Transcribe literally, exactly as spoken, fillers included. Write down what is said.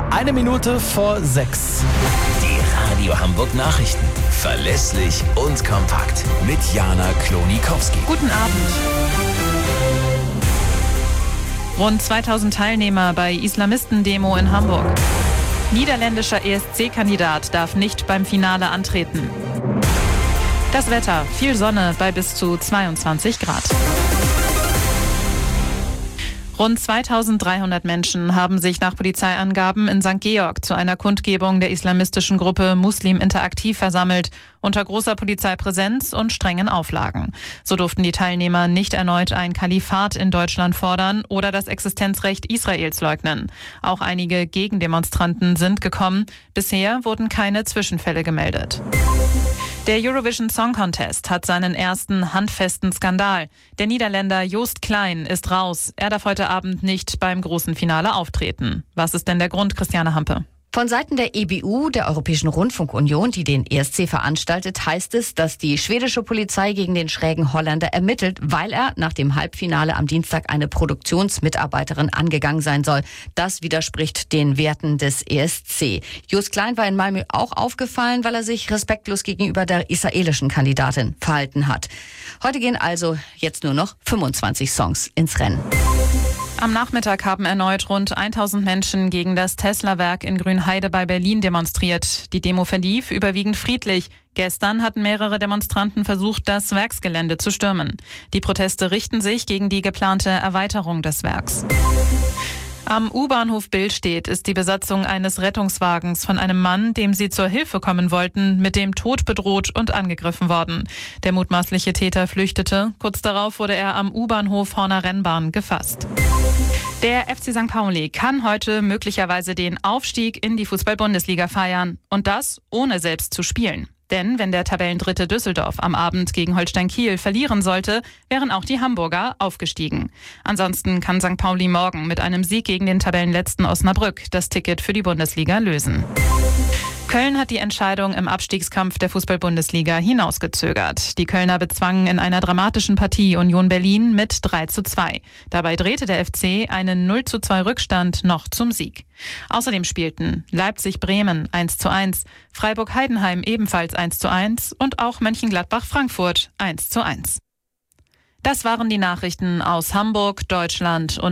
Eine Minute vor sechs. Die Radio Hamburg Nachrichten. Verlässlich und kompakt. Mit Jana Klonikowski. Guten Abend. Rund zweitausend Teilnehmer bei Islamisten-Demo in Hamburg. Niederländischer E S C-Kandidat darf nicht beim Finale antreten. Das Wetter, viel Sonne bei bis zu zweiundzwanzig Grad. Rund zweitausenddreihundert Menschen haben sich nach Polizeiangaben in Sankt Georg zu einer Kundgebung der islamistischen Gruppe Muslim Interaktiv versammelt, unter großer Polizeipräsenz und strengen Auflagen. So durften die Teilnehmer nicht erneut ein Kalifat in Deutschland fordern oder das Existenzrecht Israels leugnen. Auch einige Gegendemonstranten sind gekommen. Bisher wurden keine Zwischenfälle gemeldet. Der Eurovision Song Contest hat seinen ersten handfesten Skandal. Der Niederländer Joost Klein ist raus. Er darf heute Abend nicht beim großen Finale auftreten. Was ist denn der Grund, Christiane Hampe? Von Seiten der E B U, der Europäischen Rundfunkunion, die den E S C veranstaltet, heißt es, dass die schwedische Polizei gegen den schrägen Holländer ermittelt, weil er nach dem Halbfinale am Dienstag eine Produktionsmitarbeiterin angegangen sein soll. Das widerspricht den Werten des E S C. Joost Klein war in Malmö auch aufgefallen, weil er sich respektlos gegenüber der israelischen Kandidatin verhalten hat. Heute gehen also jetzt nur noch fünfundzwanzig Songs ins Rennen. Am Nachmittag haben erneut rund tausend Menschen gegen das Tesla-Werk in Grünheide bei Berlin demonstriert. Die Demo verlief überwiegend friedlich. Gestern hatten mehrere Demonstranten versucht, das Werksgelände zu stürmen. Die Proteste richten sich gegen die geplante Erweiterung des Werks. Am U-Bahnhof Billstedt ist die Besatzung eines Rettungswagens von einem Mann, dem sie zur Hilfe kommen wollten, mit dem Tod bedroht und angegriffen worden. Der mutmaßliche Täter flüchtete. Kurz darauf wurde er am U-Bahnhof Horner Rennbahn gefasst. Der F C Sankt Pauli kann heute möglicherweise den Aufstieg in die Fußball-Bundesliga feiern. Und das ohne selbst zu spielen. Denn wenn der Tabellendritte Düsseldorf am Abend gegen Holstein Kiel verlieren sollte, wären auch die Hamburger aufgestiegen. Ansonsten kann Sankt Pauli morgen mit einem Sieg gegen den Tabellenletzten Osnabrück das Ticket für die Bundesliga lösen. Köln hat die Entscheidung im Abstiegskampf der Fußball-Bundesliga hinausgezögert. Die Kölner bezwangen in einer dramatischen Partie Union Berlin mit drei zu zwei. Dabei drehte der F C einen null zu zwei Rückstand noch zum Sieg. Außerdem spielten Leipzig-Bremen eins zu eins, Freiburg-Heidenheim ebenfalls eins zu eins und auch Mönchengladbach-Frankfurt eins zu eins. Das waren die Nachrichten aus Hamburg, Deutschland und